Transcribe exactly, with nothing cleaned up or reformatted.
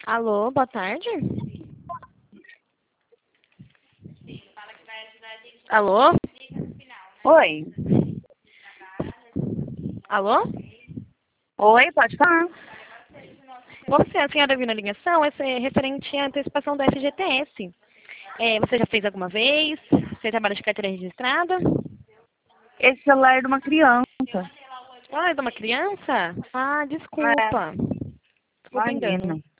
Alô, boa tarde. Alô? Oi. Alô? Oi, pode falar. Você, a senhora viu na ligação, essa é referente à antecipação do F G T S. É, você já fez alguma vez? Você trabalha de carteira registrada? Esse celular é de uma criança. Ah, é de uma criança? Ah, É, desculpa. Desculpa o imagina. engano.